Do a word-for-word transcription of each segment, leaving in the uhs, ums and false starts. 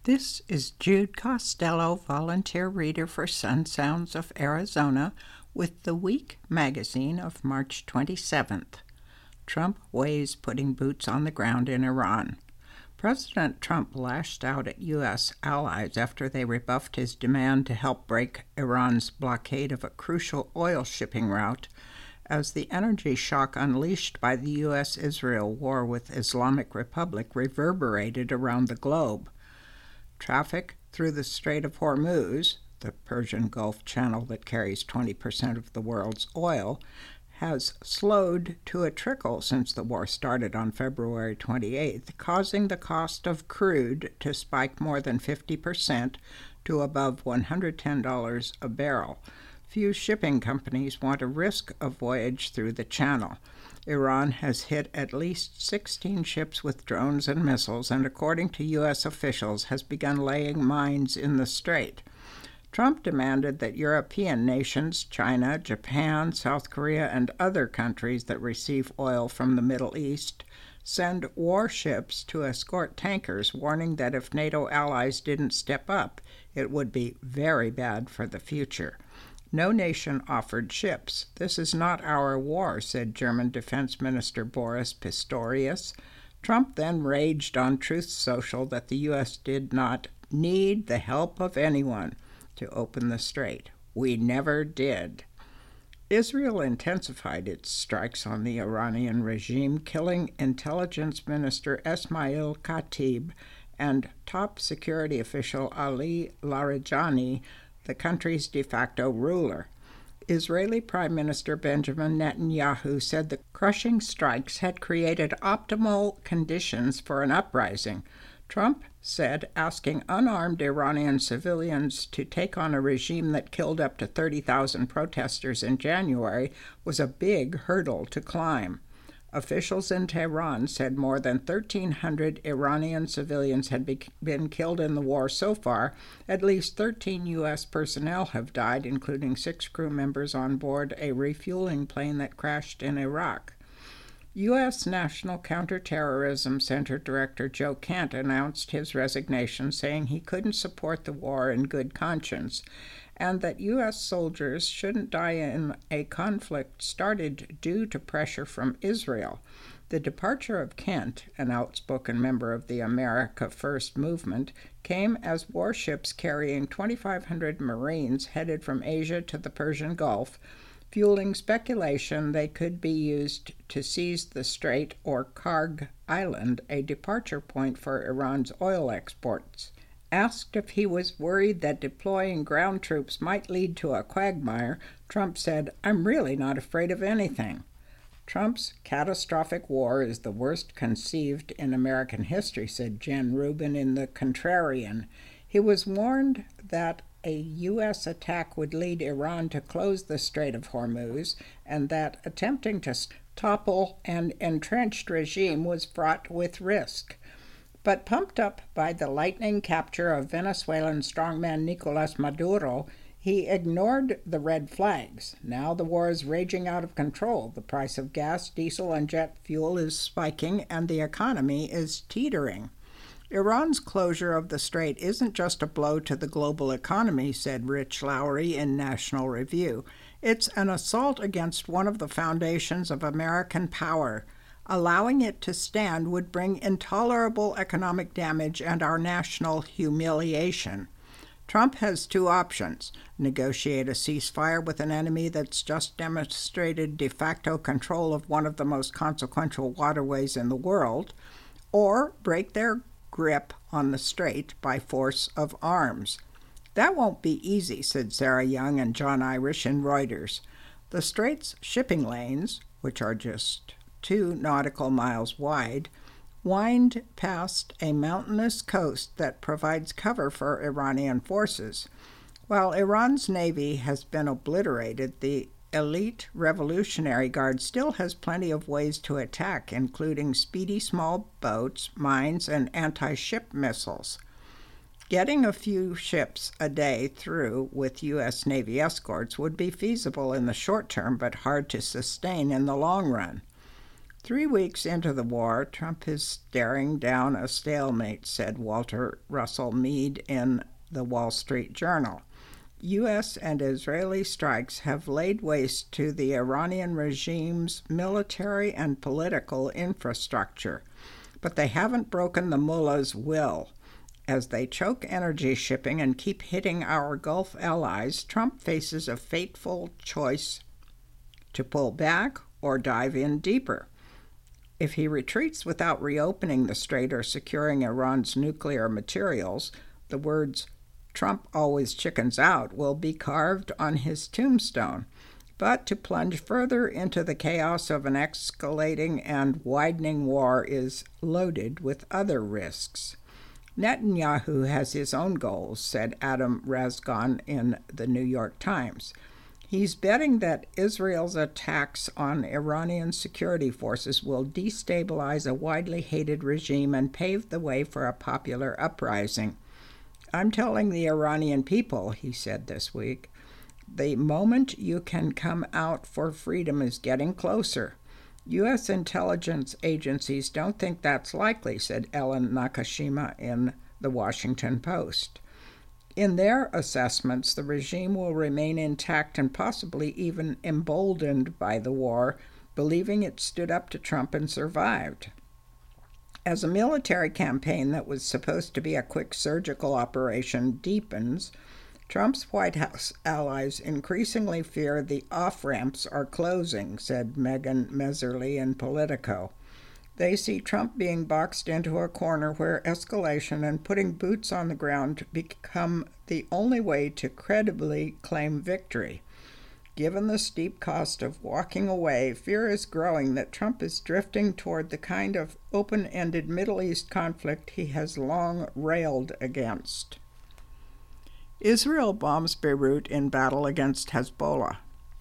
This is Jude Costello, volunteer reader for Sun Sounds of Arizona, with the Week magazine of March twenty-seventh. Trump weighs putting boots on the ground in Iran. President Trump lashed out at U S allies after they rebuffed his demand to help break Iran's blockade of a crucial oil shipping route, as the energy shock unleashed by the U S Israel war with Islamic Republic reverberated around the globe. Traffic through the Strait of Hormuz, the Persian Gulf channel that carries twenty percent of the world's oil, has slowed to a trickle since the war started on February twenty-eighth, causing the cost of crude to spike more than fifty percent to above one hundred ten dollars a barrel. Few shipping companies want to risk a voyage through the channel. Iran has hit at least sixteen ships with drones and missiles, and according to U S officials, has begun laying mines in the strait. Trump demanded that European nations, China, Japan, South Korea, and other countries that receive oil from the Middle East, send warships to escort tankers, warning that if NATO allies didn't step up, it would be very bad for the future. No nation offered ships. "This is not our war," said German Defense Minister Boris Pistorius. Trump then raged on Truth Social that the U S did not need the help of anyone to open the strait. "We never did." Israel intensified its strikes on the Iranian regime, killing Intelligence Minister Esmail Khatib and top security official Ali Larijani, the country's de facto ruler. Israeli Prime Minister Benjamin Netanyahu said the crushing strikes had created optimal conditions for an uprising. Trump said asking unarmed Iranian civilians to take on a regime that killed up to thirty thousand protesters in January was a big hurdle to climb. Officials in Tehran said more than thirteen hundred Iranian civilians had be- been killed in the war so far. At least thirteen U S personnel have died, including six crew members on board a refueling plane that crashed in Iraq. U S National Counterterrorism Center Director Joe Kent announced his resignation, saying he couldn't support the war in good conscience, and that U S soldiers shouldn't die in a conflict started due to pressure from Israel. The departure of Kent, an outspoken member of the America First movement, came as warships carrying twenty-five hundred Marines headed from Asia to the Persian Gulf, fueling speculation they could be used to seize the strait or Karg Island, a departure point for Iran's oil exports. Asked if he was worried that deploying ground troops might lead to a quagmire, Trump said, "I'm really not afraid of anything." Trump's catastrophic war is the worst conceived in American history, said Jen Rubin in The Contrarian. He was warned that a U S attack would lead Iran to close the Strait of Hormuz, and that attempting to topple an entrenched regime was fraught with risk. But pumped up by the lightning capture of Venezuelan strongman Nicolas Maduro, he ignored the red flags. Now the war is raging out of control. The price of gas, diesel, and jet fuel is spiking, and the economy is teetering. Iran's closure of the strait isn't just a blow to the global economy, said Rich Lowry in National Review. It's an assault against one of the foundations of American power. Allowing it to stand would bring intolerable economic damage and our national humiliation. Trump has two options: negotiate a ceasefire with an enemy that's just demonstrated de facto control of one of the most consequential waterways in the world, or break their grip on the strait by force of arms. That won't be easy, said Sarah Young and John Irish in Reuters. The strait's shipping lanes, which are just two nautical miles wide, wind past a mountainous coast that provides cover for Iranian forces. While Iran's navy has been obliterated, the elite Revolutionary Guard still has plenty of ways to attack, including speedy small boats, mines, and anti-ship missiles. Getting a few ships a day through with U S Navy escorts would be feasible in the short term, but hard to sustain in the long run. Three weeks into the war, Trump is staring down a stalemate, said Walter Russell Mead in the Wall Street Journal. U S and Israeli strikes have laid waste to the Iranian regime's military and political infrastructure, but they haven't broken the mullah's will. As they choke energy shipping and keep hitting our Gulf allies, Trump faces a fateful choice to pull back or dive in deeper. If he retreats without reopening the strait or securing Iran's nuclear materials, the words, "Trump always chickens out," will be carved on his tombstone. But to plunge further into the chaos of an escalating and widening war is loaded with other risks. Netanyahu has his own goals, said Adam Razgon in the New York Times. He's betting that Israel's attacks on Iranian security forces will destabilize a widely hated regime and pave the way for a popular uprising. "I'm telling the Iranian people," he said this week, "the moment you can come out for freedom is getting closer. U S intelligence agencies don't think that's likely," said Ellen Nakashima in The Washington Post. In their assessments, the regime will remain intact and possibly even emboldened by the war, believing it stood up to Trump and survived. As a military campaign that was supposed to be a quick surgical operation deepens, Trump's White House allies increasingly fear the off-ramps are closing, said Megan Meserly in Politico. They see Trump being boxed into a corner where escalation and putting boots on the ground become the only way to credibly claim victory. Given the steep cost of walking away, fear is growing that Trump is drifting toward the kind of open-ended Middle East conflict he has long railed against. Israel bombs Beirut in battle against Hezbollah.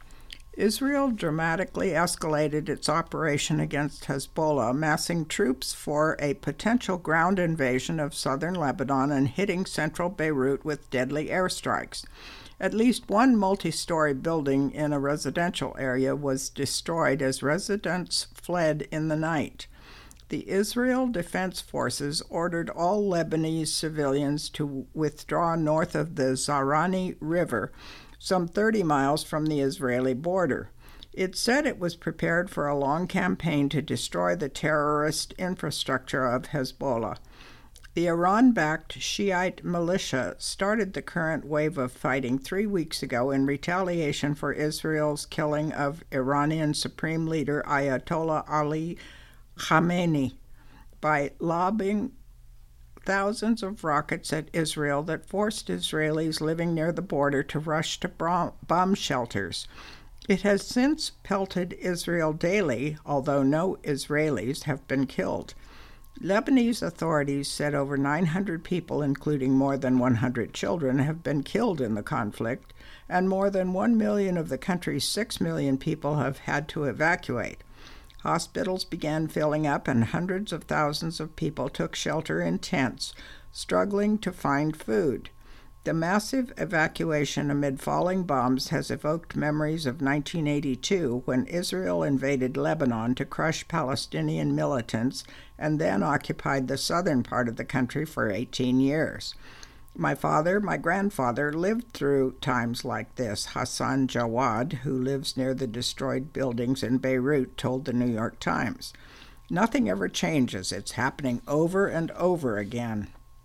Israel dramatically escalated its operation against Hezbollah, massing troops for a potential ground invasion of southern Lebanon and hitting central Beirut with deadly airstrikes. At least one multi-story building in a residential area was destroyed as residents fled in the night. The Israel Defense Forces ordered all Lebanese civilians to withdraw north of the Zahrani River, some thirty miles from the Israeli border. It said it was prepared for a long campaign to destroy the terrorist infrastructure of Hezbollah. The Iran-backed Shiite militia started the current wave of fighting three weeks ago in retaliation for Israel's killing of Iranian Supreme Leader Ayatollah Ali Khamenei by lobbing thousands of rockets at Israel that forced Israelis living near the border to rush to bomb shelters. It has since pelted Israel daily, although no Israelis have been killed. Lebanese authorities said over nine hundred people, including more than one hundred children, have been killed in the conflict, and more than one million of the country's six million people have had to evacuate. Hospitals began filling up, and hundreds of thousands of people took shelter in tents, struggling to find food. The massive evacuation amid falling bombs has evoked memories of nineteen eighty-two, when Israel invaded Lebanon to crush Palestinian militants and then occupied the southern part of the country for eighteen years. My father, my grandfather, lived through times like this, Hassan Jawad, who lives near the destroyed buildings in Beirut, told the New York Times. Nothing ever changes. It's happening over and over again.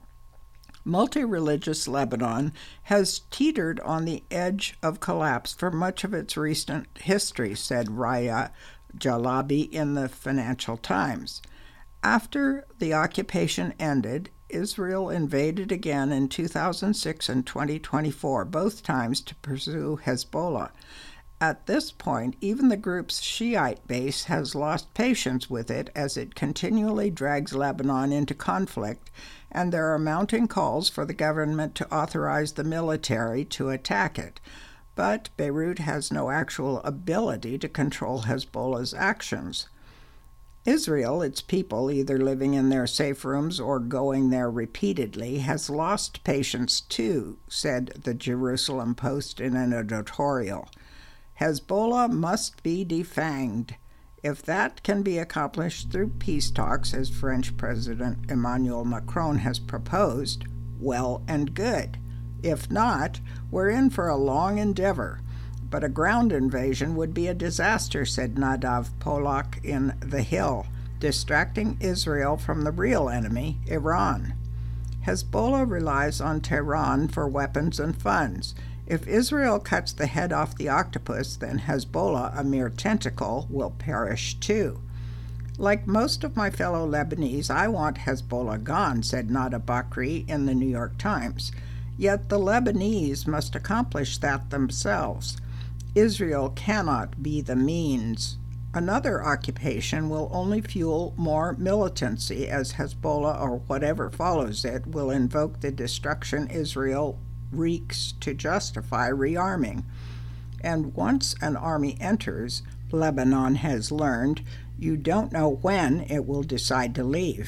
Multi-religious Lebanon has teetered on the edge of collapse for much of its recent history, said Raya Jalabi in the Financial Times. After the occupation ended, Israel invaded again in two thousand six and twenty twenty-four, both times to pursue Hezbollah. At this point, even the group's Shiite base has lost patience with it as it continually drags Lebanon into conflict, and there are mounting calls for the government to authorize the military to attack it. But Beirut has no actual ability to control Hezbollah's actions. Israel, its people, either living in their safe rooms or going there repeatedly, has lost patience too, said the Jerusalem Post in an editorial. Hezbollah must be defanged. If that can be accomplished through peace talks, as French President Emmanuel Macron has proposed, well and good. If not, we're in for a long endeavor. But a ground invasion would be a disaster, said Nadav Polak in The Hill, distracting Israel from the real enemy, Iran. Hezbollah relies on Tehran for weapons and funds. If Israel cuts the head off the octopus, then Hezbollah, a mere tentacle, will perish too. Like most of my fellow Lebanese, I want Hezbollah gone, said Nada Bakri in the New York Times. Yet the Lebanese must accomplish that themselves. Israel cannot be the means. Another occupation will only fuel more militancy, as Hezbollah, or whatever follows it, will invoke the destruction Israel wreaks to justify rearming. And once an army enters, Lebanon has learned, you don't know when it will decide to leave.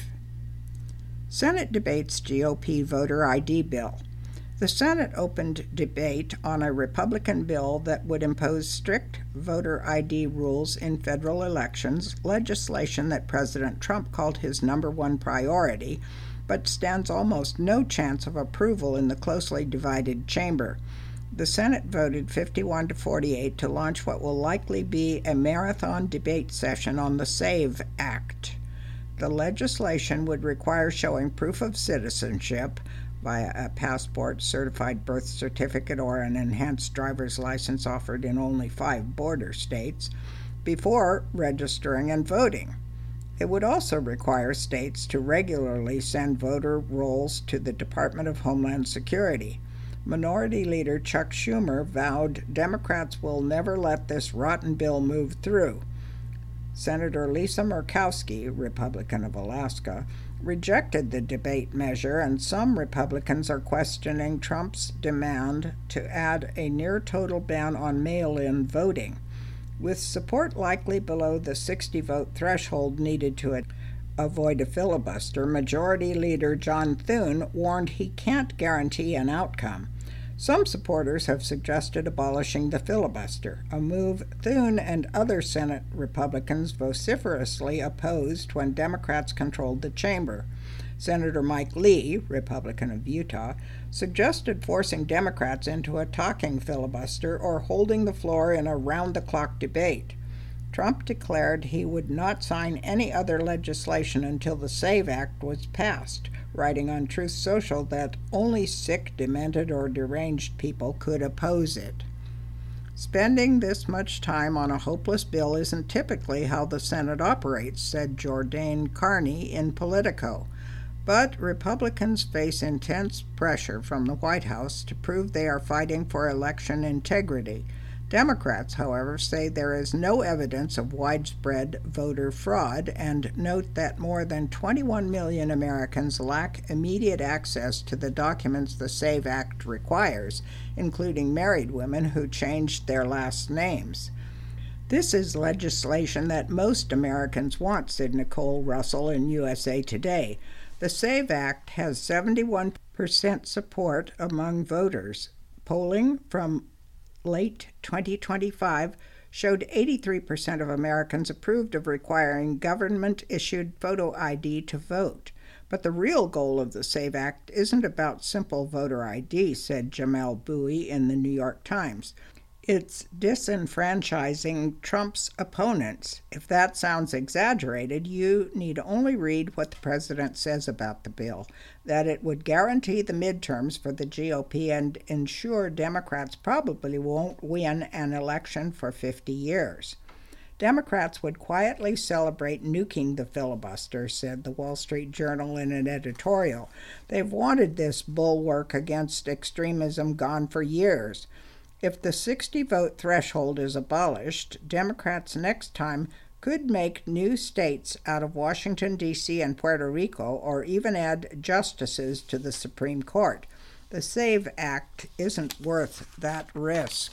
Senate debates G O P voter I D bill. The Senate opened debate on a Republican bill that would impose strict voter I D rules in federal elections, legislation that President Trump called his number one priority, but stands almost no chance of approval in the closely divided chamber. The Senate voted fifty-one to forty-eight to launch what will likely be a marathon debate session on the SAVE Act. The legislation would require showing proof of citizenship via a passport, certified birth certificate, or an enhanced driver's license offered in only five border states, before registering and voting. It would also require states to regularly send voter rolls to the Department of Homeland Security. Minority Leader Chuck Schumer vowed Democrats will never let this rotten bill move through. Senator Lisa Murkowski, Republican of Alaska, rejected the debate measure, and some Republicans are questioning Trump's demand to add a near-total ban on mail-in voting. With support likely below the sixty-vote threshold needed to avoid a filibuster, Majority Leader John Thune warned he can't guarantee an outcome. Some supporters have suggested abolishing the filibuster, a move Thune and other Senate Republicans vociferously opposed when Democrats controlled the chamber. Senator Mike Lee, Republican of Utah, suggested forcing Democrats into a talking filibuster or holding the floor in a round-the-clock debate. Trump declared he would not sign any other legislation until the SAVE Act was passed, writing on Truth Social that only sick, demented, or deranged people could oppose it. Spending this much time on a hopeless bill isn't typically how the Senate operates, said Jordain Carney in Politico. But Republicans face intense pressure from the White House to prove they are fighting for election integrity. Democrats, however, say there is no evidence of widespread voter fraud and note that more than twenty-one million Americans lack immediate access to the documents the SAVE Act requires, including married women who changed their last names. This is legislation that most Americans want, said Nicole Russell in U S A Today. The SAVE Act has seventy-one percent support among voters. Polling from late twenty twenty-five showed eighty-three percent of Americans approved of requiring government-issued photo I D to vote. But the real goal of the SAVE Act isn't about simple voter I D, said Jamel Bowie in the New York Times. It's disenfranchising Trump's opponents. If that sounds exaggerated, you need only read what the president says about the bill, that it would guarantee the midterms for the G O P and ensure Democrats probably won't win an election for fifty years. Democrats would quietly celebrate nuking the filibuster, said the Wall Street Journal in an editorial. They've wanted this bulwark against extremism gone for years. If the sixty-vote threshold is abolished, Democrats next time could make new states out of Washington, D C and Puerto Rico, or even add justices to the Supreme Court. The SAVE Act isn't worth that risk.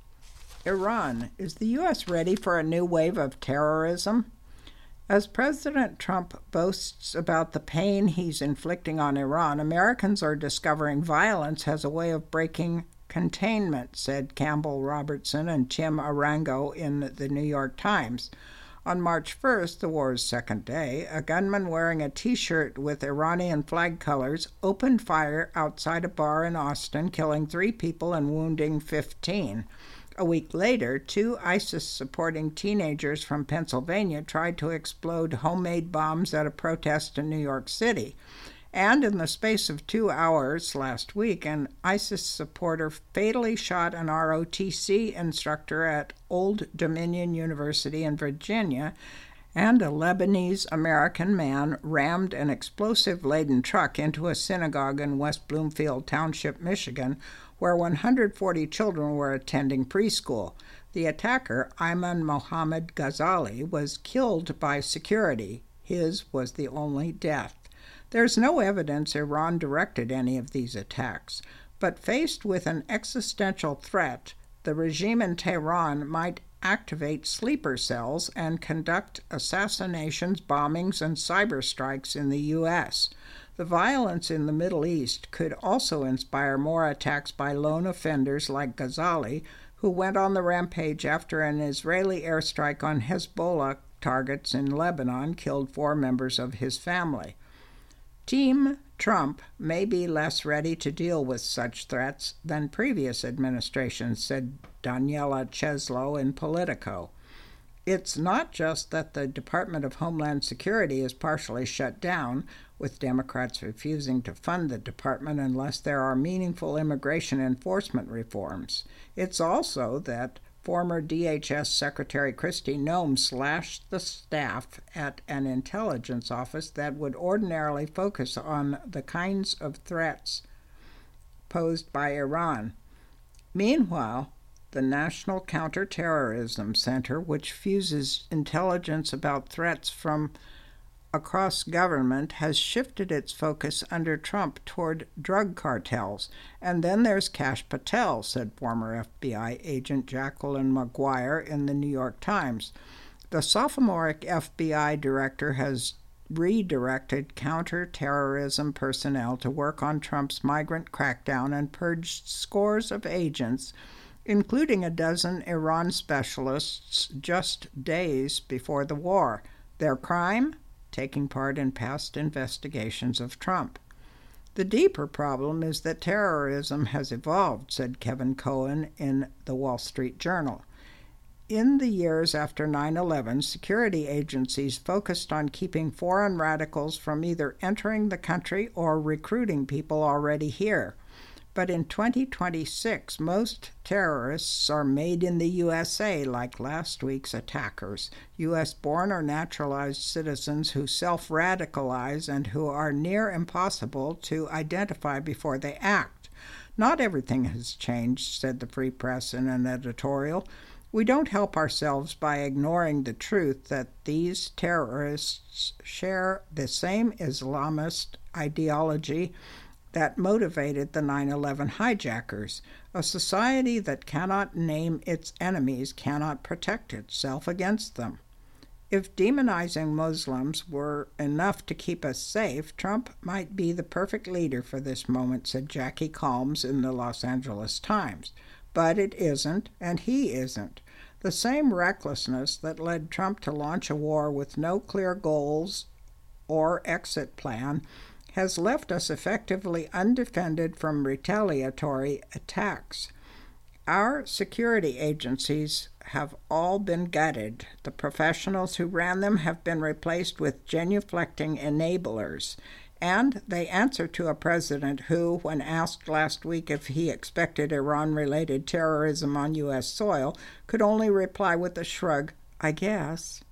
Iran. Is the U S ready for a new wave of terrorism? As President Trump boasts about the pain he's inflicting on Iran, Americans are discovering violence has a way of breaking containment, said Campbell Robertson and Tim Arango in the New York Times. On March first, the war's second day, a gunman wearing a T-shirt with Iranian flag colors opened fire outside a bar in Austin, killing three people and wounding fifteen. A week later, two ISIS-supporting teenagers from Pennsylvania tried to explode homemade bombs at a protest in New York City. And in the space of two hours last week, an ISIS supporter fatally shot an R O T C instructor at Old Dominion University in Virginia, and a Lebanese-American man rammed an explosive-laden truck into a synagogue in West Bloomfield Township, Michigan, where one hundred forty children were attending preschool. The attacker, Ayman Mohammed Ghazali, was killed by security. His was the only death. There's no evidence Iran directed any of these attacks, but faced with an existential threat, the regime in Tehran might activate sleeper cells and conduct assassinations, bombings, and cyber strikes in the U S. The violence in the Middle East could also inspire more attacks by lone offenders like Ghazali, who went on the rampage after an Israeli airstrike on Hezbollah targets in Lebanon killed four members of his family. Team Trump may be less ready to deal with such threats than previous administrations, said Daniela Cheslow in Politico. It's not just that the Department of Homeland Security is partially shut down, with Democrats refusing to fund the department unless there are meaningful immigration enforcement reforms. It's also that former D H S Secretary Kristi Noem slashed the staff at an intelligence office that would ordinarily focus on the kinds of threats posed by Iran. Meanwhile, the National Counterterrorism Center, which fuses intelligence about threats from across government, has shifted its focus under Trump toward drug cartels. And then there's Kash Patel, said former F B I agent Jacqueline McGuire in the New York Times. The sophomoric F B I director has redirected counterterrorism personnel to work on Trump's migrant crackdown and purged scores of agents, including a dozen Iran specialists, just days before the war. Their crime? Taking part in past investigations of Trump. The deeper problem is that terrorism has evolved, said Kevin Cohen in the Wall Street Journal. In the years after nine eleven, security agencies focused on keeping foreign radicals from either entering the country or recruiting people already here. But in twenty twenty-six, most terrorists are made in the U S A, like last week's attackers, U S-born or naturalized citizens who self-radicalize and who are near impossible to identify before they act. Not everything has changed, said the Free Press in an editorial. We don't help ourselves by ignoring the truth that these terrorists share the same Islamist ideology that motivated the nine eleven hijackers. A society that cannot name its enemies cannot protect itself against them. If demonizing Muslims were enough to keep us safe, Trump might be the perfect leader for this moment, said Jackie Calms in the Los Angeles Times. But it isn't, and he isn't. The same recklessness that led Trump to launch a war with no clear goals or exit plan has left us effectively undefended from retaliatory attacks. Our security agencies have all been gutted. The professionals who ran them have been replaced with genuflecting enablers, and they answer to a president who, when asked last week if he expected Iran-related terrorism on U S soil, could only reply with a shrug, "I guess."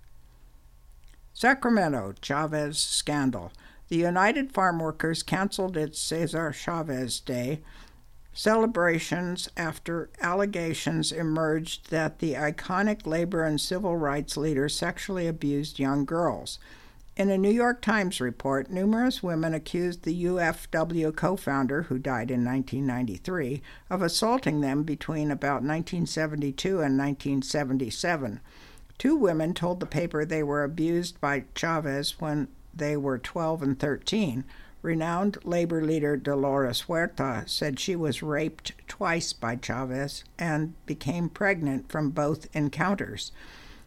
Sacramento, Chavez scandal. The United Farm Workers canceled its Cesar Chavez Day celebrations after allegations emerged that the iconic labor and civil rights leader sexually abused young girls. In a New York Times report, numerous women accused the U F W co-founder, who died in nineteen ninety-three, of assaulting them between about nineteen seventy-two and nineteen seventy-seven. Two women told the paper they were abused by Chavez when they were twelve and thirteen. Renowned labor leader Dolores Huerta said she was raped twice by Chavez and became pregnant from both encounters.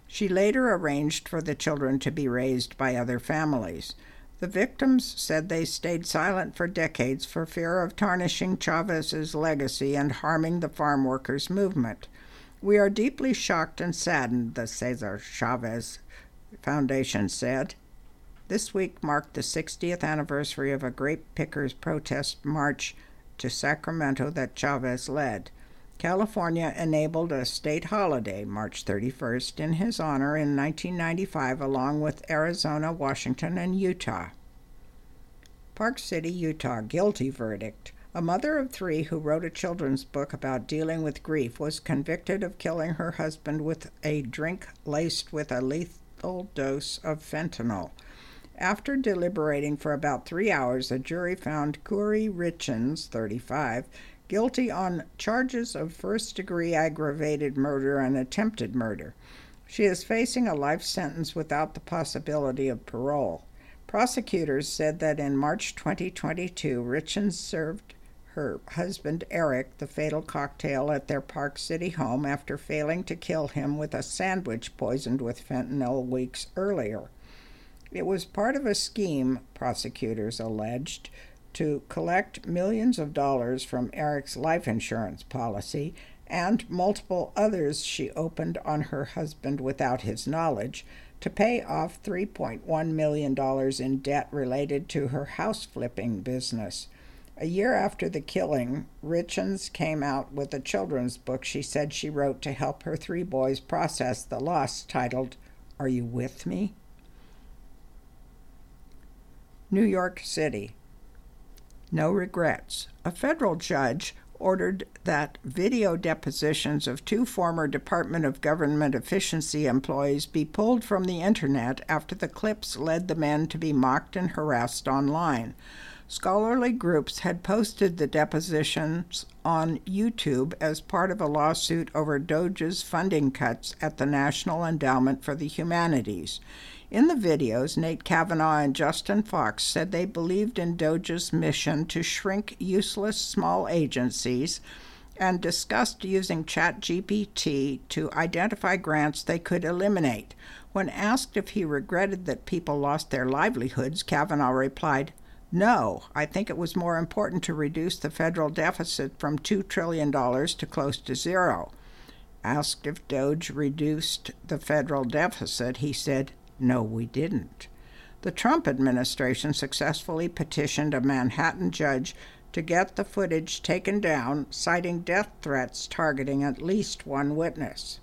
She later arranged for the children to be raised by other families. The victims said they stayed silent for decades for fear of tarnishing Chavez's legacy and harming the farm workers' movement. We are deeply shocked and saddened, the Cesar Chavez Foundation said. This week marked the sixtieth anniversary of a grape pickers' protest march to Sacramento that Chavez led. California enabled a state holiday, March thirty-first, in his honor in nineteen ninety-five, along with Arizona, Washington, and Utah. Park City, Utah, guilty verdict. A mother of three who wrote a children's book about dealing with grief was convicted of killing her husband with a drink laced with a lethal dose of fentanyl. After deliberating for about three hours, a jury found Kouri Richins, thirty-five, guilty on charges of first-degree aggravated murder and attempted murder. She is facing a life sentence without the possibility of parole. Prosecutors said that in March twenty twenty-two, Richins served her husband Eric the fatal cocktail at their Park City home after failing to kill him with a sandwich poisoned with fentanyl weeks earlier. It was part of a scheme, prosecutors alleged, to collect millions of dollars from Eric's life insurance policy and multiple others she opened on her husband without his knowledge to pay off three point one million dollars in debt related to her house flipping business. A year after the killing, Richins came out with a children's book she said she wrote to help her three boys process the loss, titled, Are You With Me? New York City. No regrets. A federal judge ordered that video depositions of two former Department of Government Efficiency employees be pulled from the internet after the clips led the men to be mocked and harassed online. Scholarly groups had posted the depositions on YouTube as part of a lawsuit over DOJ's funding cuts at the National Endowment for the Humanities. In the videos, Nate Kavanaugh and Justin Fox said they believed in DOJ's mission to shrink useless small agencies and discussed using ChatGPT to identify grants they could eliminate. When asked if he regretted that people lost their livelihoods, Kavanaugh replied, No, I think it was more important to reduce the federal deficit from two trillion dollars to close to zero. Asked if DOJ reduced the federal deficit, he said, No, we didn't. The Trump administration successfully petitioned a Manhattan judge to get the footage taken down, citing death threats targeting at least one witness.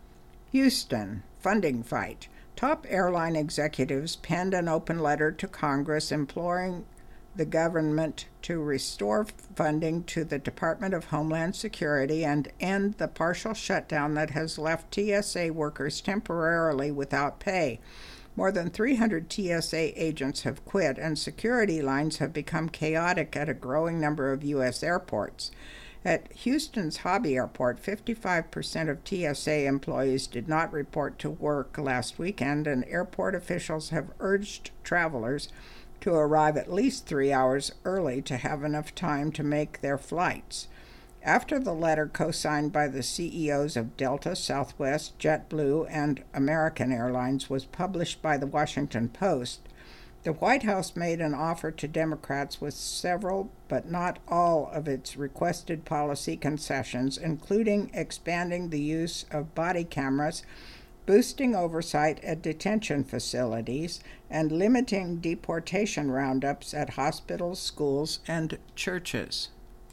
Houston, funding fight. Top airline executives penned an open letter to Congress imploring the government to restore funding to the Department of Homeland Security and end the partial shutdown that has left T S A workers temporarily without pay. More than three hundred T S A agents have quit, and security lines have become chaotic at a growing number of U S airports. At Houston's Hobby Airport, fifty-five percent of T S A employees did not report to work last weekend, and airport officials have urged travelers to arrive at least three hours early to have enough time to make their flights. After the letter co-signed by the C E Os of Delta, Southwest, JetBlue, and American Airlines was published by the Washington Post, the White House made an offer to Democrats with several, but not all, of its requested policy concessions, including expanding the use of body cameras, boosting oversight at detention facilities, and limiting deportation roundups at hospitals, schools, and churches.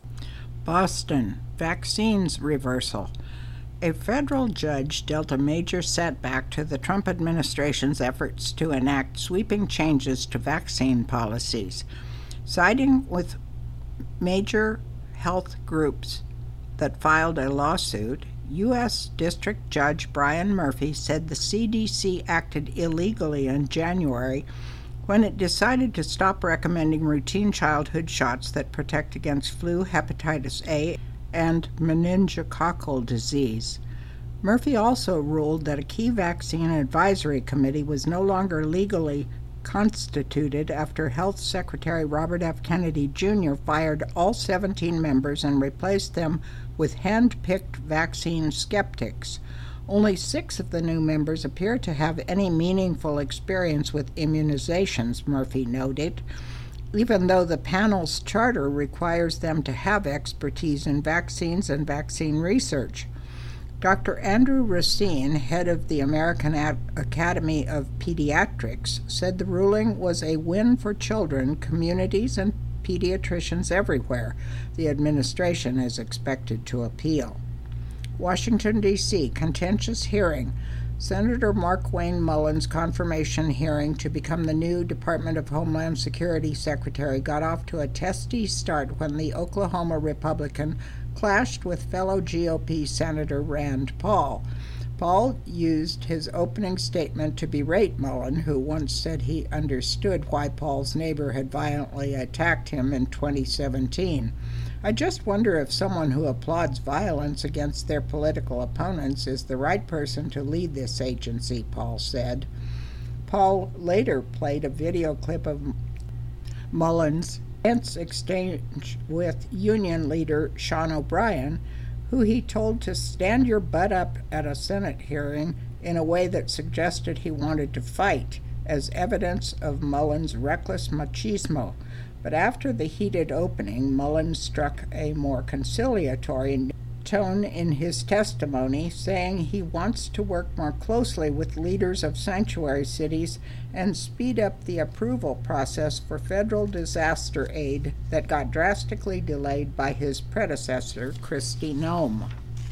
Boston, vaccines reversal. A federal judge dealt a major setback to the Trump administration's efforts to enact sweeping changes to vaccine policies. Siding with major health groups that filed a lawsuit, U S District Judge Brian Murphy said the C D C acted illegally in January when it decided to stop recommending routine childhood shots that protect against flu, hepatitis A, and meningococcal disease. Murphy also ruled that a key vaccine advisory committee was no longer legally constituted after Health Secretary Robert F. Kennedy Junior fired all seventeen members and replaced them with hand-picked vaccine skeptics. Only six of the new members appear to have any meaningful experience with immunizations, Murphy noted, even though the panel's charter requires them to have expertise in vaccines and vaccine research. Doctor Andrew Racine, head of the American Academy of Pediatrics, said the ruling was a win for children, communities, and pediatricians everywhere. The administration is expected to appeal. Washington, D C, contentious hearing. Senator Markwayne Mullins' confirmation hearing to become the new Department of Homeland Security Secretary got off to a testy start when the Oklahoma Republican clashed with fellow G O P Senator Rand Paul. Paul used his opening statement to berate Mullen, who once said he understood why Paul's neighbor had violently attacked him in twenty seventeen. I just wonder if someone who applauds violence against their political opponents is the right person to lead this agency, Paul said. Paul later played a video clip of Mullins' tense exchange with union leader Sean O'Brien, who he told to stand your butt up at a Senate hearing in a way that suggested he wanted to fight, as evidence of Mullins' reckless machismo. But after the heated opening, Mullins struck a more conciliatory tone in his testimony, saying he wants to work more closely with leaders of sanctuary cities and speed up the approval process for federal disaster aid that got drastically delayed by his predecessor, Kristi Noem.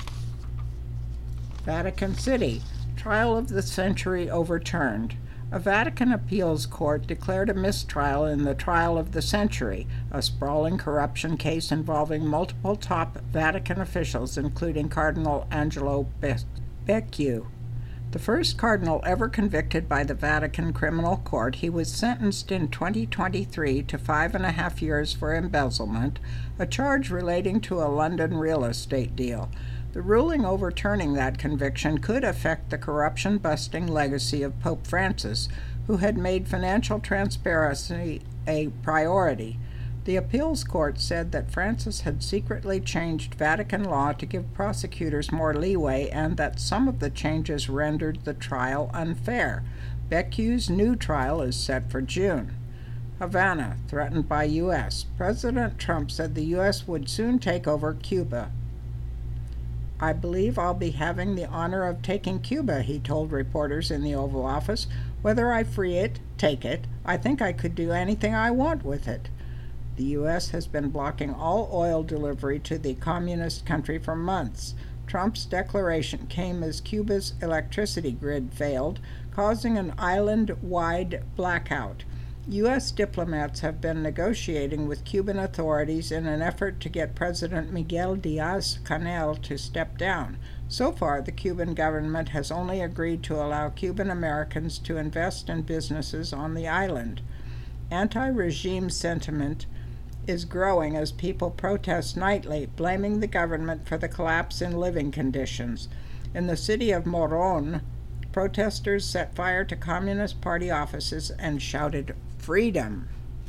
Vatican City, trial of the century overturned. A Vatican appeals court declared a mistrial in the trial of the century, a sprawling corruption case involving multiple top Vatican officials, including Cardinal Angelo Becciu. The first cardinal ever convicted by the Vatican Criminal Court, he was sentenced in twenty twenty-three to five and a half years for embezzlement, a charge relating to a London real estate deal. The ruling overturning that conviction could affect the corruption-busting legacy of Pope Francis, who had made financial transparency a priority. The appeals court said that Francis had secretly changed Vatican law to give prosecutors more leeway and that some of the changes rendered the trial unfair. Becciu's new trial is set for June. Havana, threatened by U S President Trump said the U S would soon take over Cuba. I believe I'll be having the honor of taking Cuba, he told reporters in the Oval Office. Whether I free it, take it, I think I could do anything I want with it. The U S has been blocking all oil delivery to the communist country for months. Trump's declaration came as Cuba's electricity grid failed, causing an island-wide blackout. U S diplomats have been negotiating with Cuban authorities in an effort to get President Miguel Diaz-Canel to step down. So far, the Cuban government has only agreed to allow Cuban Americans to invest in businesses on the island. Anti-regime sentiment is growing as people protest nightly, blaming the government for the collapse in living conditions. In the city of Moron, protesters set fire to Communist Party offices and shouted, "Freedom!"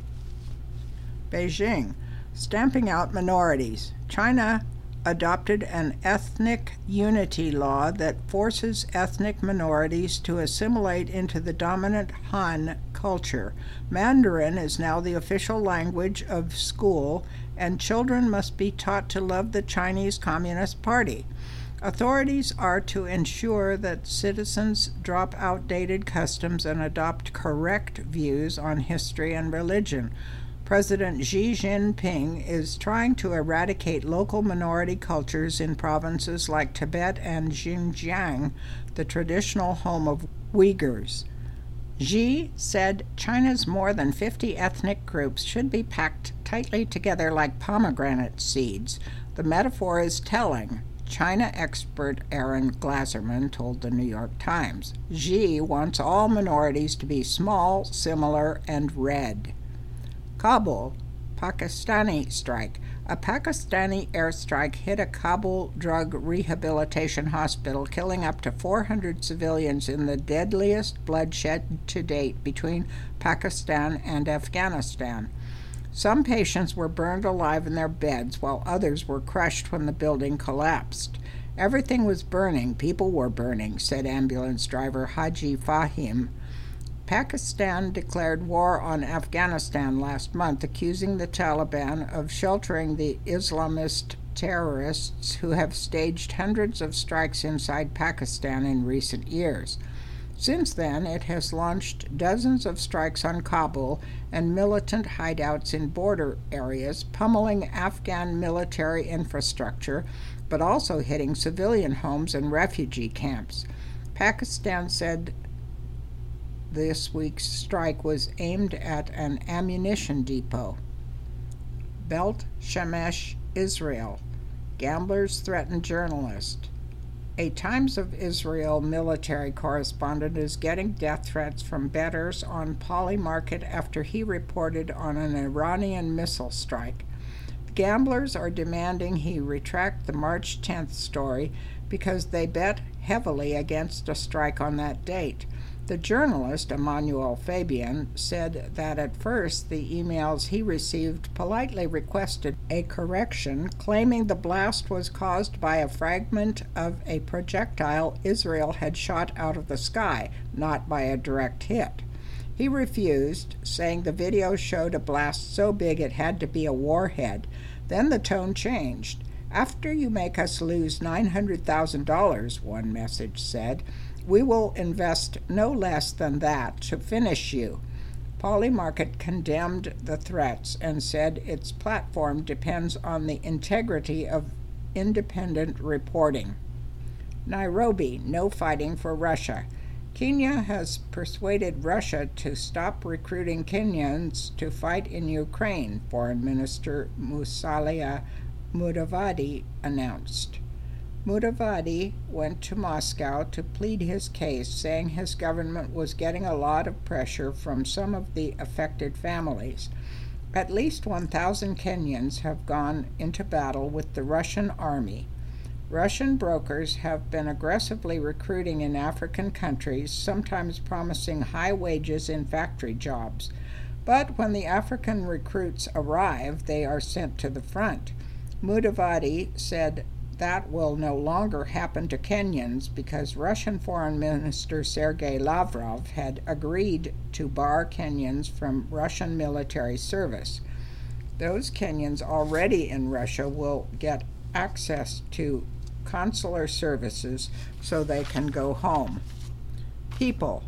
Beijing, stamping out minorities. China adopted an ethnic unity law that forces ethnic minorities to assimilate into the dominant Han culture. Mandarin is now the official language of school, and children must be taught to love the Chinese Communist Party. Authorities are to ensure that citizens drop outdated customs and adopt correct views on history and religion. President Xi Jinping is trying to eradicate local minority cultures in provinces like Tibet and Xinjiang, the traditional home of Uyghurs. Xi said China's more than fifty ethnic groups should be packed tightly together like pomegranate seeds. The metaphor is telling. China expert Aaron Glasserman told the New York Times. Xi wants all minorities to be small, similar, and red. Kabul, Pakistani strike. A Pakistani airstrike hit a Kabul drug rehabilitation hospital, killing up to four hundred civilians in the deadliest bloodshed to date between Pakistan and Afghanistan. Some patients were burned alive in their beds, while others were crushed when the building collapsed. Everything was burning. People were burning, said ambulance driver Haji Fahim. Pakistan declared war on Afghanistan last month, accusing the Taliban of sheltering the Islamist terrorists who have staged hundreds of strikes inside Pakistan in recent years. Since then, it has launched dozens of strikes on Kabul and militant hideouts in border areas, pummeling Afghan military infrastructure, but also hitting civilian homes and refugee camps. Pakistan said this week's strike was aimed at an ammunition depot. Belt Shemesh, Israel. Gamblers threaten journalist. A Times of Israel military correspondent is getting death threats from bettors on Polymarket after he reported on an Iranian missile strike. The gamblers are demanding he retract the March tenth story because they bet heavily against a strike on that date. The journalist, Emmanuel Fabian, said that at first the emails he received politely requested a correction, claiming the blast was caused by a fragment of a projectile Israel had shot out of the sky, not by a direct hit. He refused, saying the video showed a blast so big it had to be a warhead. Then the tone changed. "After you make us lose nine hundred thousand dollars, one message said, we will invest no less than that to finish you." Polymarket condemned the threats and said its platform depends on the integrity of independent reporting. Nairobi, no fighting for Russia. Kenya has persuaded Russia to stop recruiting Kenyans to fight in Ukraine, Foreign Minister Musalia Mudavadi announced. Mudavadi went to Moscow to plead his case, saying his government was getting a lot of pressure from some of the affected families. At least one thousand Kenyans have gone into battle with the Russian army. Russian brokers have been aggressively recruiting in African countries, sometimes promising high wages in factory jobs. But when the African recruits arrive, they are sent to the front. Mudavadi said that will no longer happen to Kenyans because Russian Foreign Minister Sergei Lavrov had agreed to bar Kenyans from Russian military service. Those Kenyans already in Russia will get access to consular services so they can go home. People.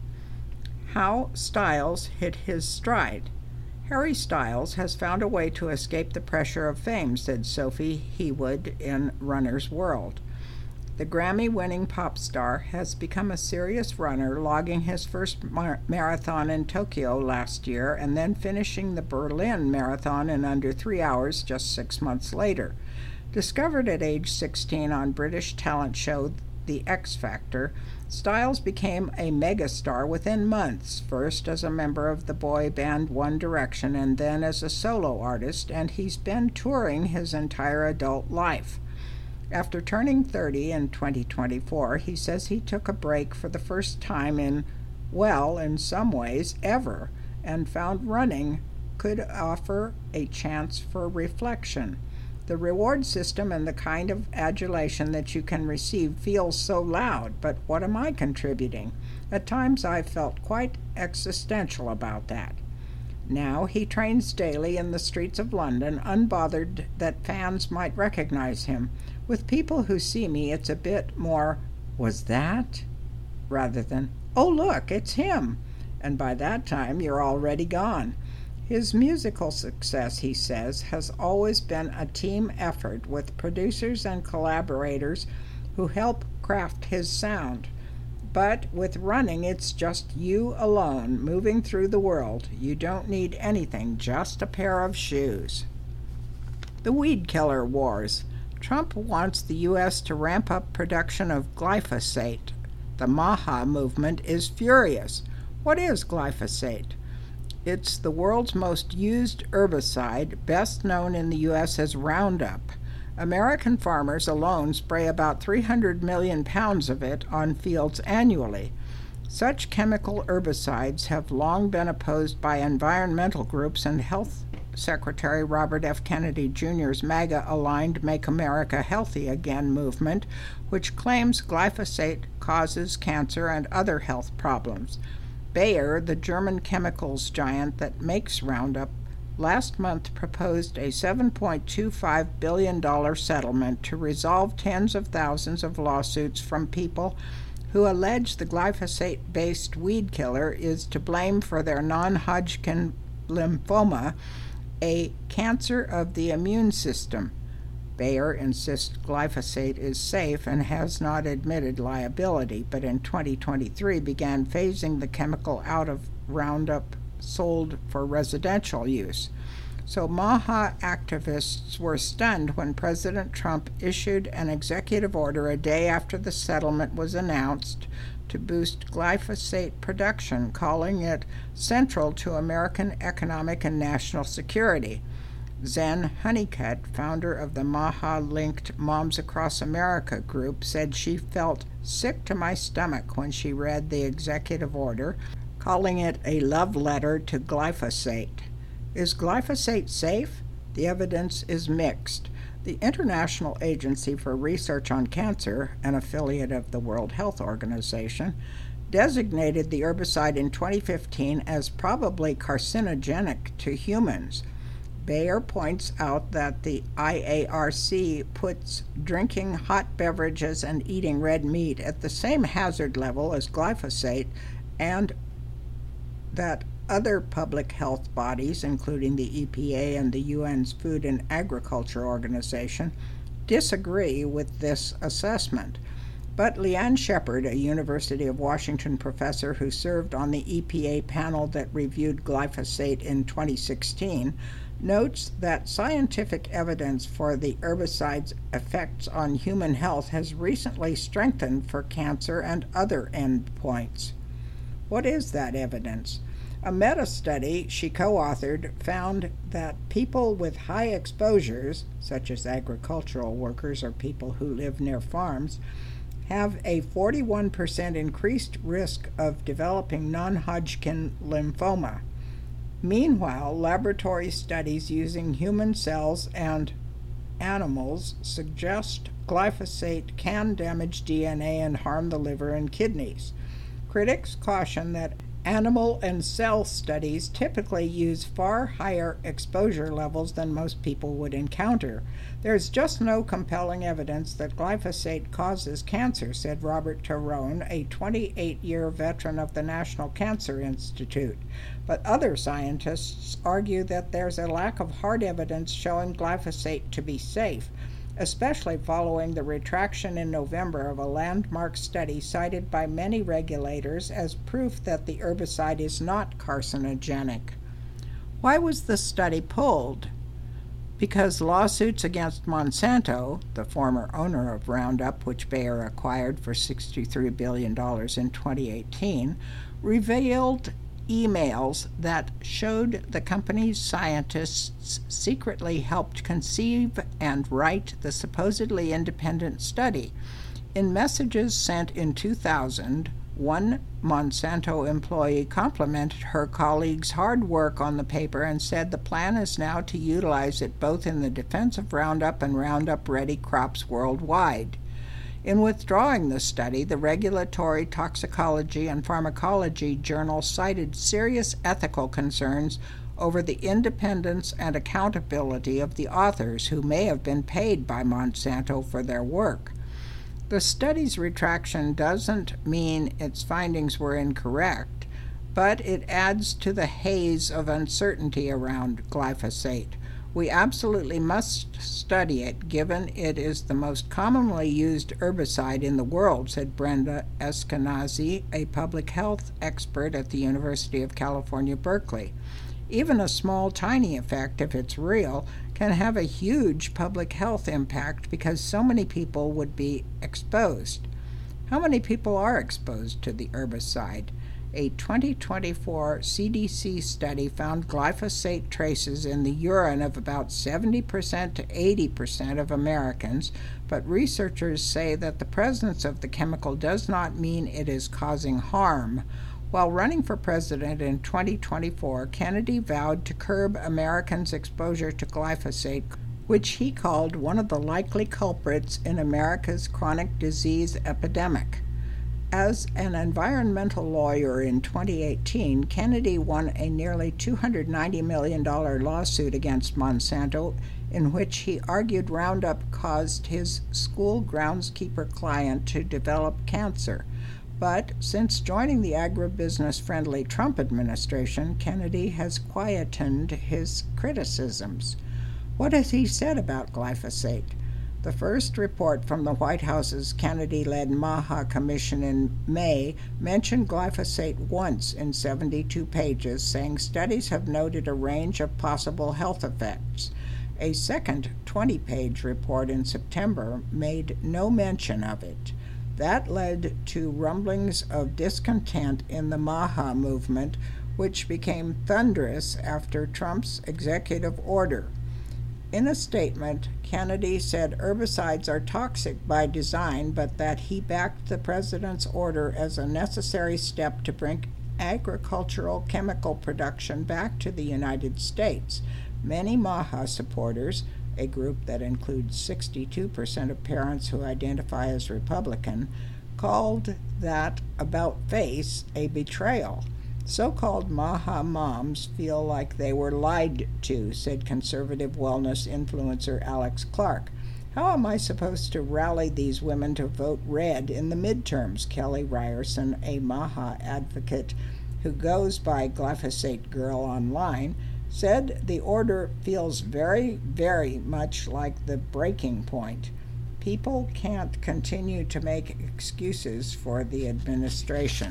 How Styles hit his stride. Harry Styles has found a way to escape the pressure of fame, said Sophie Hewood in Runner's World. The Grammy-winning pop star has become a serious runner, logging his first mar- marathon in Tokyo last year and then finishing the Berlin Marathon in under three hours just six months later. Discovered at age sixteen on British talent show The X Factor, Styles became a megastar within months, first as a member of the boy band One Direction and then as a solo artist, and he's been touring his entire adult life. After turning thirty in twenty twenty-four, he says he took a break for the first time in, well, in some ways, ever, and found running could offer a chance for reflection. The reward system and the kind of adulation that you can receive feels so loud, but what am I contributing? At times I've felt quite existential about that. Now he trains daily in the streets of London, unbothered that fans might recognize him. With people who see me, it's a bit more, "Was that?" rather than, "Oh, look, it's him." And by that time, you're already gone. His musical success, he says, has always been a team effort with producers and collaborators who help craft his sound. But with running, it's just you alone, moving through the world. You don't need anything, just a pair of shoes. The weed killer wars. Trump wants the U S to ramp up production of glyphosate. The MAHA movement is furious. What is glyphosate? It's the world's most used herbicide, best known in the U S as Roundup. American farmers alone spray about three hundred million pounds of it on fields annually. Such chemical herbicides have long been opposed by environmental groups and health Secretary Robert F. Kennedy Junior's MAGA-aligned Make America Healthy Again movement, which claims glyphosate causes cancer and other health problems. Bayer, the German chemicals giant that makes Roundup, last month proposed a seven point two five billion dollars settlement to resolve tens of thousands of lawsuits from people who allege the glyphosate-based weed killer is to blame for their non-Hodgkin lymphoma, a cancer of the immune system. Bayer insists glyphosate is safe and has not admitted liability, but in twenty twenty-three began phasing the chemical out of Roundup sold for residential use. So MAHA activists were stunned when President Trump issued an executive order a day after the settlement was announced to boost glyphosate production, calling it central to American economic and national security. Zen Honeycutt, founder of the MAHA-linked Moms Across America group, said she felt sick to my stomach when she read the executive order, calling it a love letter to glyphosate. Is glyphosate safe? The evidence is mixed. The International Agency for Research on Cancer, an affiliate of the World Health Organization, designated the herbicide in twenty fifteen as probably carcinogenic to humans. Bayer points out that the I A R C puts drinking hot beverages and eating red meat at the same hazard level as glyphosate, and that other public health bodies, including the E P A and the U N's Food and Agriculture Organization, disagree with this assessment. But Leanne Shepard, a University of Washington professor who served on the E P A panel that reviewed glyphosate in twenty sixteen, notes that scientific evidence for the herbicide's effects on human health has recently strengthened for cancer and other endpoints. What is that evidence? A meta-study she co-authored found that people with high exposures, such as agricultural workers or people who live near farms, have a forty-one percent increased risk of developing non-Hodgkin lymphoma. Meanwhile, laboratory studies using human cells and animals suggest glyphosate can damage D N A and harm the liver and kidneys. Critics caution that animal and cell studies typically use far higher exposure levels than most people would encounter. There's just no compelling evidence that glyphosate causes cancer, said Robert Tyrone, a twenty-eight-year veteran of the National Cancer Institute. But other scientists argue that there's a lack of hard evidence showing glyphosate to be safe, especially following the retraction in November of a landmark study cited by many regulators as proof that the herbicide is not carcinogenic. Why was the study pulled? Because lawsuits against Monsanto, the former owner of Roundup, which Bayer acquired for sixty-three billion dollars in twenty eighteen, revealed emails that showed the company's scientists secretly helped conceive and write the supposedly independent study. In messages sent in two thousand, one Monsanto employee complimented her colleagues' hard work on the paper and said the plan is now to utilize it both in the defense of Roundup and Roundup-ready crops worldwide. In withdrawing the study, the Regulatory Toxicology and Pharmacology Journal cited serious ethical concerns over the independence and accountability of the authors, who may have been paid by Monsanto for their work. The study's retraction doesn't mean its findings were incorrect, but it adds to the haze of uncertainty around glyphosate. We absolutely must study it, given it is the most commonly used herbicide in the world, said Brenda Eskenazi, a public health expert at the University of California, Berkeley. Even a small, tiny effect, if it's real, can have a huge public health impact because so many people would be exposed. How many people are exposed to the herbicide? A twenty twenty-four C D C study found glyphosate traces in the urine of about seventy percent to eighty percent of Americans, but researchers say that the presence of the chemical does not mean it is causing harm. While running for president in twenty twenty-four, Kennedy vowed to curb Americans' exposure to glyphosate, which he called one of the likely culprits in America's chronic disease epidemic. As an environmental lawyer in twenty eighteen, Kennedy won a nearly two hundred ninety million dollars lawsuit against Monsanto, in which he argued Roundup caused his school groundskeeper client to develop cancer. But since joining the agribusiness-friendly Trump administration, Kennedy has quietened his criticisms. What has he said about glyphosate? The first report from the White House's Kennedy-led MAHA Commission in May mentioned glyphosate once in seventy-two pages, saying studies have noted a range of possible health effects. A second twenty-page report in September made no mention of it. That led to rumblings of discontent in the MAHA movement, which became thunderous after Trump's executive order. In a statement, Kennedy said herbicides are toxic by design, but that he backed the president's order as a necessary step to bring agricultural chemical production back to the United States. Many MAHA supporters, a group that includes sixty-two percent of parents who identify as Republican, called that about-face a betrayal. So-called MAHA moms feel like they were lied to, said conservative wellness influencer Alex Clark. How am I supposed to rally these women to vote red in the midterms? Kelly Ryerson, a MAHA advocate who goes by Glyphosate Girl online, said the order feels very, very much like the breaking point. People can't continue to make excuses for the administration.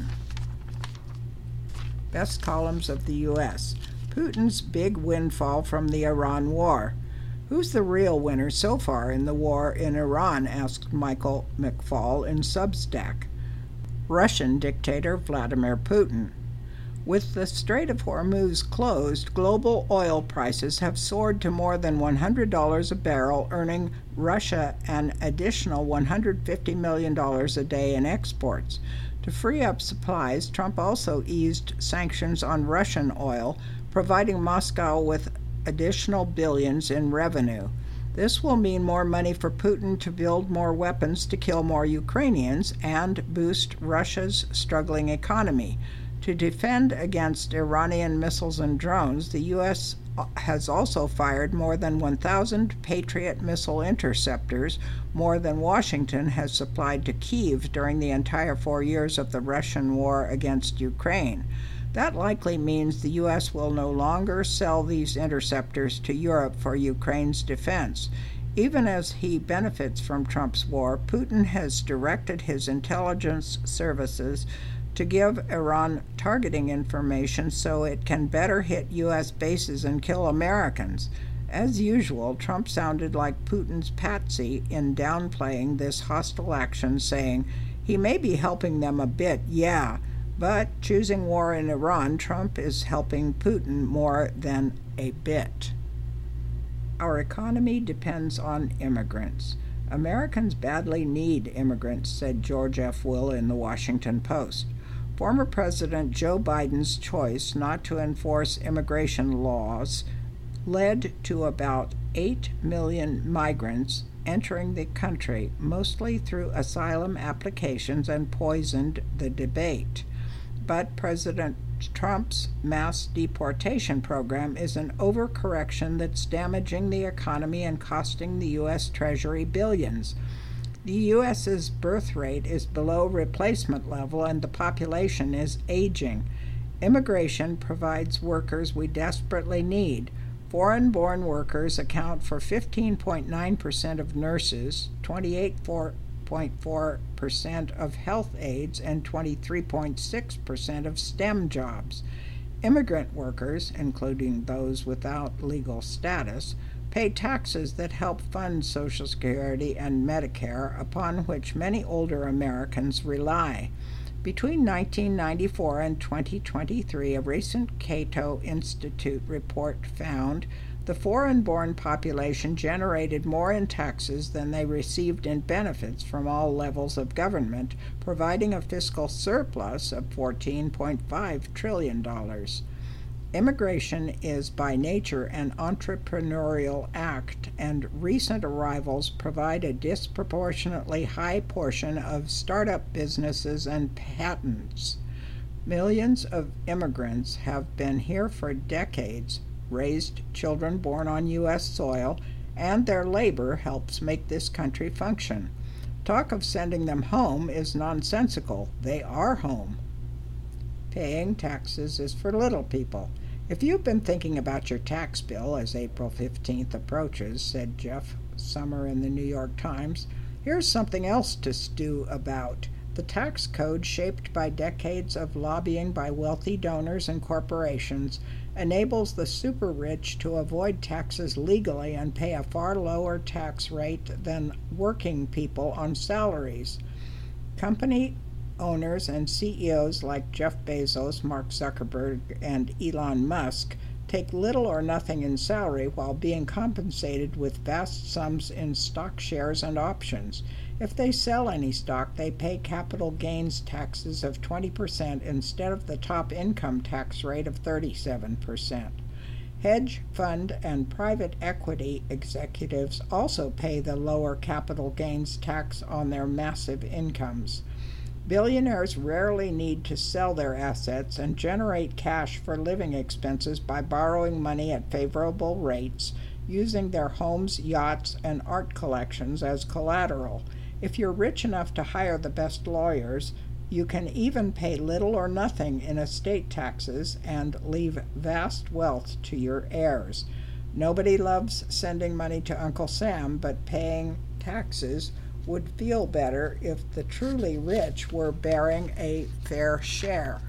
Best columns of the U S Putin's big windfall from the Iran war. Who's the real winner so far in the war in Iran? Asked Michael McFaul in Substack. Russian dictator Vladimir Putin. With the Strait of Hormuz closed, global oil prices have soared to more than one hundred dollars a barrel, earning Russia an additional one hundred fifty million dollars a day in exports. To free up supplies, Trump also eased sanctions on Russian oil, providing Moscow with additional billions in revenue. This will mean more money for Putin to build more weapons to kill more Ukrainians and boost Russia's struggling economy. To defend against Iranian missiles and drones, the U S has also fired more than one thousand Patriot missile interceptors, more than Washington has supplied to Kyiv during the entire four years of the Russian war against Ukraine. That likely means the U S will no longer sell these interceptors to Europe for Ukraine's defense. Even as he benefits from Trump's war, Putin has directed his intelligence services to give Iran targeting information so it can better hit U S bases and kill Americans. As usual, Trump sounded like Putin's patsy in downplaying this hostile action, saying he may be helping them a bit, yeah, but choosing war in Iran, Trump is helping Putin more than a bit. Our economy depends on immigrants. Americans badly need immigrants, said George F. Will in the Washington Post. Former President Joe Biden's choice not to enforce immigration laws led to about eight million migrants entering the country, mostly through asylum applications, and poisoned the debate. But President Trump's mass deportation program is an overcorrection that's damaging the economy and costing the U S Treasury billions. The U S's birth rate is below replacement level and the population is aging. Immigration provides workers we desperately need. Foreign-born workers account for fifteen point nine percent of nurses, twenty-eight point four percent of health aides, and twenty-three point six percent of STEM jobs. Immigrant workers, including those without legal status, pay taxes that help fund Social Security and Medicare, upon which many older Americans rely. Between nineteen ninety-four and twenty twenty-three, a recent Cato Institute report found The foreign-born population generated more in taxes than they received in benefits from all levels of government, providing a fiscal surplus of fourteen point five trillion dollars. Immigration is by nature an entrepreneurial act, and recent arrivals provide a disproportionately high portion of startup businesses and patents. Millions of immigrants have been here for decades, raised children born on U S soil, and their labor helps make this country function. Talk of sending them home is nonsensical. They are home. Paying taxes is for little people. If you've been thinking about your tax bill as April fifteenth approaches, said Jeff Summer in the New York Times, here's something else to stew about. The tax code, shaped by decades of lobbying by wealthy donors and corporations, enables the super-rich to avoid taxes legally and pay a far lower tax rate than working people on salaries. Company owners and C E Os like Jeff Bezos, Mark Zuckerberg, and Elon Musk take little or nothing in salary while being compensated with vast sums in stock shares and options. If they sell any stock, they pay capital gains taxes of twenty percent instead of the top income tax rate of thirty-seven percent. Hedge fund and private equity executives also pay the lower capital gains tax on their massive incomes. Billionaires rarely need to sell their assets and generate cash for living expenses by borrowing money at favorable rates, using their homes, yachts, and art collections as collateral. If you're rich enough to hire the best lawyers, you can even pay little or nothing in estate taxes and leave vast wealth to your heirs. Nobody loves sending money to Uncle Sam, but paying taxes would feel better if the truly rich were bearing a fair share.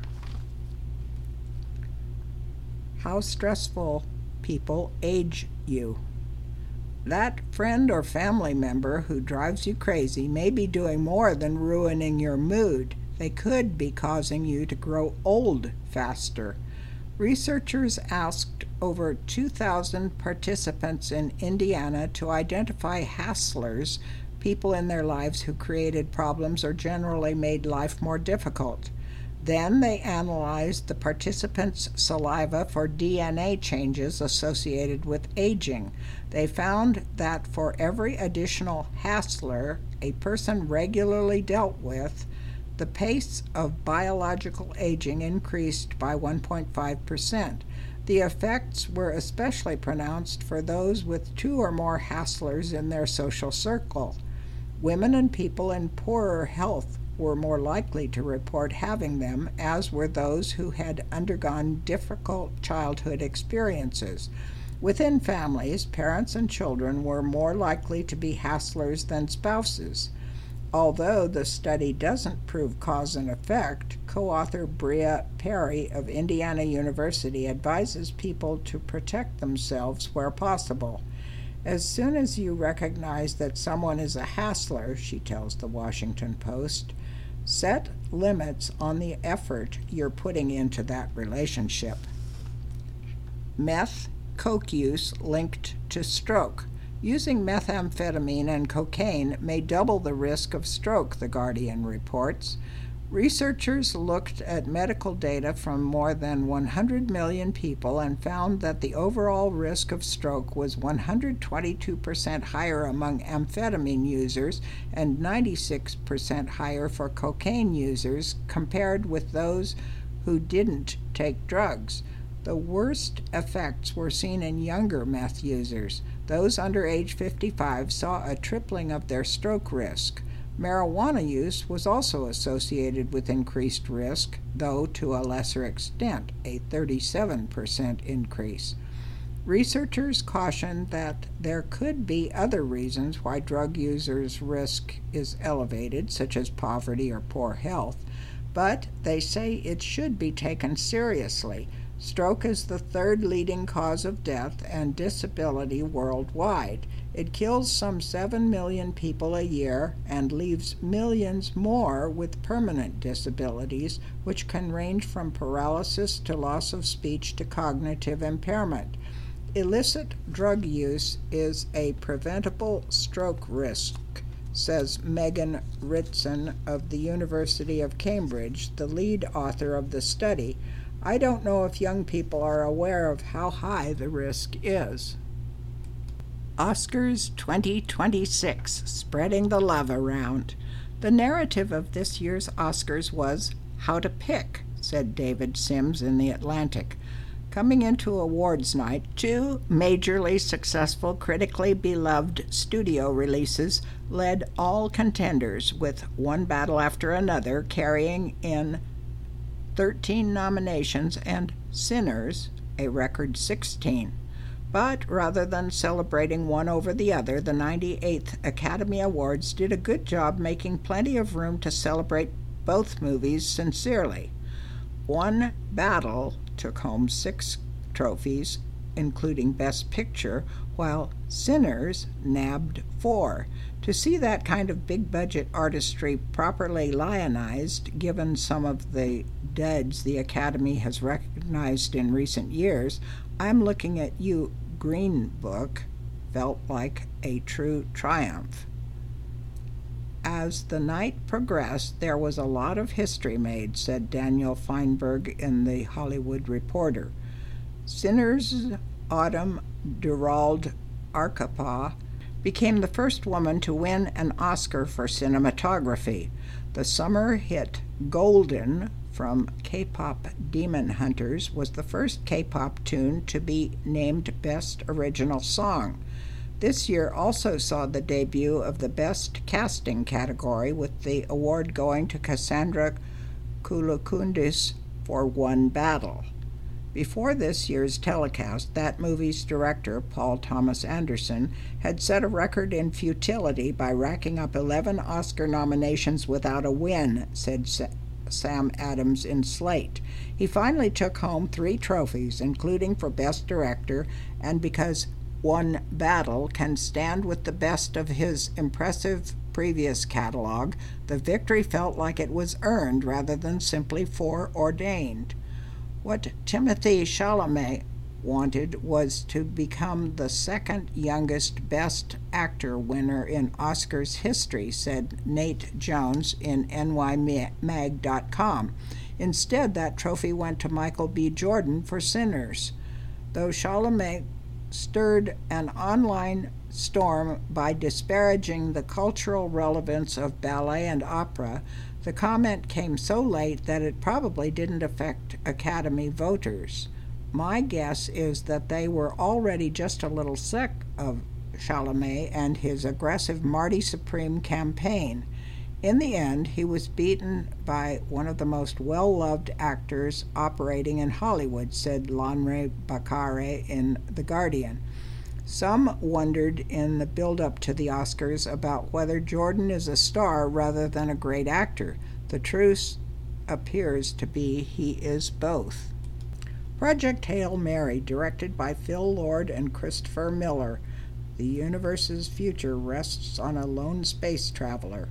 How stressful people age you. That friend or family member who drives you crazy may be doing more than ruining your mood. They could be causing you to grow old faster. Researchers asked over two thousand participants in Indiana to identify hasslers, people in their lives who created problems or generally made life more difficult. Then they analyzed the participants' saliva for D N A changes associated with aging. They found that for every additional hassler a person regularly dealt with, the pace of biological aging increased by one point five percent. The effects were especially pronounced for those with two or more hasslers in their social circle. Women and people in poorer health were more likely to report having them, as were those who had undergone difficult childhood experiences. Within families, parents and children were more likely to be hasslers than spouses. Although the study doesn't prove cause and effect, co-author Bria Perry of Indiana University advises people to protect themselves where possible. As soon as you recognize that someone is a hassler, she tells the Washington Post, set limits on the effort you're putting into that relationship. Meth, coke use linked to stroke. Using methamphetamine and cocaine may double the risk of stroke, The Guardian reports. Researchers looked at medical data from more than one hundred million people and found that the overall risk of stroke was one hundred twenty-two percent higher among amphetamine users and ninety-six percent higher for cocaine users compared with those who didn't take drugs. The worst effects were seen in younger meth users. Those under age fifty-five saw a tripling of their stroke risk. Marijuana use was also associated with increased risk, though to a lesser extent, a thirty-seven percent increase. Researchers caution that there could be other reasons why drug users' risk is elevated, such as poverty or poor health, but they say it should be taken seriously. Stroke is the third leading cause of death and disability worldwide. It kills some seven million people a year and leaves millions more with permanent disabilities, which can range from paralysis to loss of speech to cognitive impairment. Illicit drug use is a preventable stroke risk, says Megan Ritson of the University of Cambridge, the lead author of the study. I don't know if young people are aware of how high the risk is. Oscars twenty twenty-six, spreading the love around. The narrative of this year's Oscars was how to pick, said David Sims in The Atlantic. Coming into awards night, two majorly successful, critically beloved studio releases led all contenders, with One Battle After Another carrying in thirteen nominations and Sinners a record sixteen. But rather than celebrating one over the other, the ninety-eighth Academy Awards did a good job making plenty of room to celebrate both movies sincerely. One Battle took home six trophies, including Best Picture, while Sinners nabbed four. To see that kind of big-budget artistry properly lionized, given some of the duds the Academy has recognized in recent years, I'm Looking at You, Green Book, felt like a true triumph. As the night progressed, there was a lot of history made, said Daniel Feinberg in The Hollywood Reporter. Sinners' Autumn Durald Arkapaw became the first woman to win an Oscar for cinematography. The summer hit Golden from K-pop Demon Hunters was the first K-pop tune to be named Best Original Song. This year also saw the debut of the Best Casting category, with the award going to Cassandra Koulakundis for One Battle. Before this year's telecast, that movie's director, Paul Thomas Anderson, had set a record in futility by racking up eleven Oscar nominations without a win, said Sam Adams in Slate. He finally took home three trophies, including for Best Director, and because One Battle can stand with the best of his impressive previous catalog, the victory felt like it was earned rather than simply foreordained. What Timothée Chalamet wanted was to become the second youngest Best Actor winner in Oscars history, said Nate Jones in N Y mag dot com. Instead, that trophy went to Michael B. Jordan for Sinners. Though Chalamet stirred an online storm by disparaging the cultural relevance of ballet and opera, the comment came so late that it probably didn't affect Academy voters. My guess is that they were already just a little sick of Chalamet and his aggressive Marty Supreme campaign. In the end, he was beaten by one of the most well-loved actors operating in Hollywood, said Lanre Bakare in The Guardian. Some wondered in the build-up to the Oscars about whether Jordan is a star rather than a great actor. The truth appears to be he is both. Project Hail Mary, directed by Phil Lord and Christopher Miller. The universe's future rests on a lone space traveler.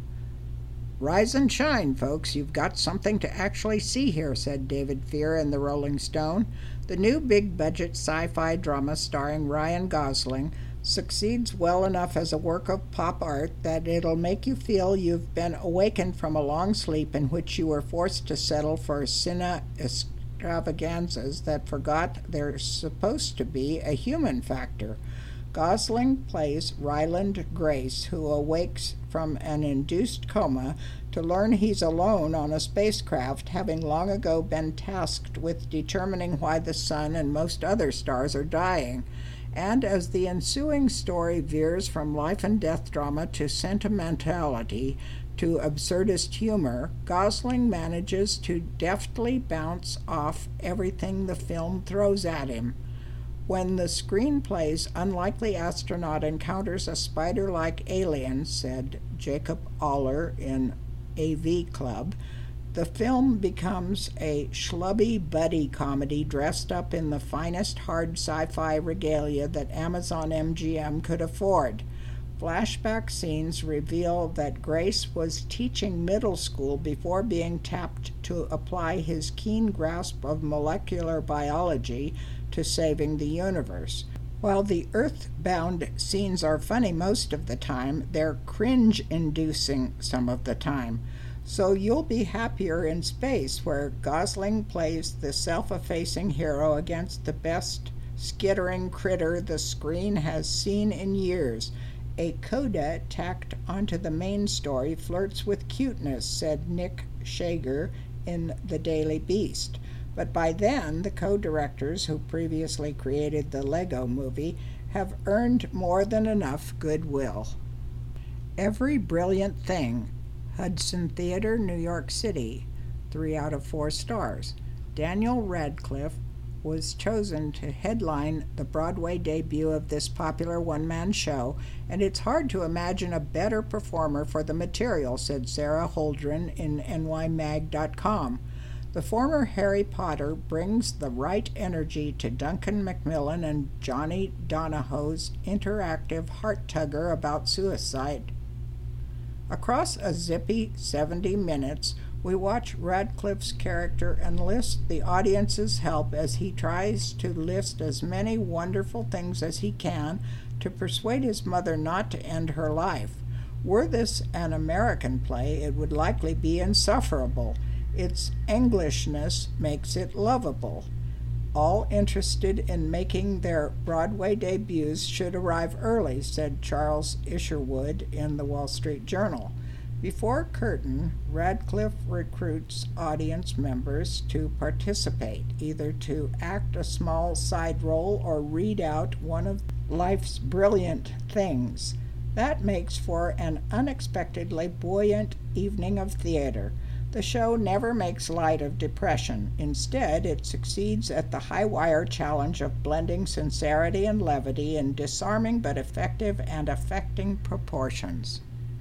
Rise and shine, folks. You've got something to actually see here, said David Fear in The Rolling Stone. The new big-budget sci-fi drama starring Ryan Gosling succeeds well enough as a work of pop art that it'll make you feel you've been awakened from a long sleep in which you were forced to settle for cine extravaganzas that forgot there's supposed to be a human factor. Gosling plays Ryland Grace, who awakes from an induced coma to learn he's alone on a spacecraft, having long ago been tasked with determining why the sun and most other stars are dying. And as the ensuing story veers from life and death drama to sentimentality to absurdist humor, Gosling manages to deftly bounce off everything the film throws at him. When the screenplay's unlikely astronaut encounters a spider-like alien, said Jacob Aller in A V Club, the film becomes a schlubby buddy comedy dressed up in the finest hard sci-fi regalia that Amazon M G M could afford. Flashback scenes reveal that Grace was teaching middle school before being tapped to apply his keen grasp of molecular biology to saving the universe. While the earthbound scenes are funny most of the time, they're cringe-inducing some of the time. So you'll be happier in space, where Gosling plays the self-effacing hero against the best skittering critter the screen has seen in years. A coda tacked onto the main story flirts with cuteness, said Nick Shager in The Daily Beast. But by then, the co-directors who previously created the Lego Movie have earned more than enough goodwill. Every Brilliant Thing, Hudson Theater, New York City, three out of four stars. Daniel Radcliffe was chosen to headline the Broadway debut of this popular one-man show, and it's hard to imagine a better performer for the material, said Sarah Holdren in N Y mag dot com. The former Harry Potter brings the right energy to Duncan Macmillan and Johnny Donahoe's interactive heart-tugger about suicide. Across a zippy seventy minutes, we watch Radcliffe's character enlist the audience's help as he tries to list as many wonderful things as he can to persuade his mother not to end her life. Were this an American play, it would likely be insufferable. Its Englishness makes it lovable. All interested in making their Broadway debuts should arrive early, said Charles Isherwood in the Wall Street Journal. Before curtain, Radcliffe recruits audience members to participate, either to act a small side role or read out one of life's brilliant things. That makes for an unexpectedly buoyant evening of theater. The show never makes light of depression. Instead, it succeeds at the high-wire challenge of blending sincerity and levity in disarming but effective and affecting proportions.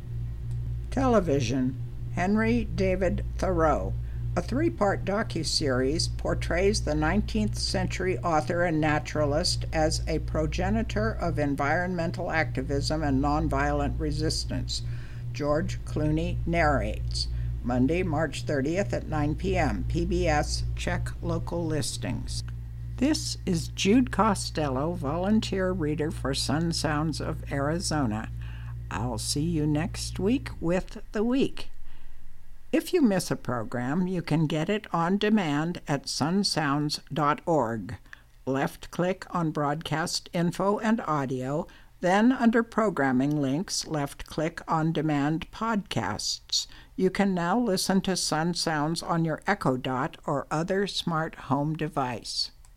Television. Henry David Thoreau. A three-part docuseries portrays the nineteenth century author and naturalist as a progenitor of environmental activism and nonviolent resistance. George Clooney narrates. Monday, March thirtieth at nine p.m. P B S. Check local listings. This is Jude Costello, volunteer reader for Sun Sounds of Arizona. I'll see you next week with The Week. If you miss a program, you can get it on demand at sun sounds dot org. Left-click on Broadcast Info and Audio, then under Programming Links, left-click on Demand Podcasts. You can now listen to Sun Sounds on your Echo Dot or other smart home device.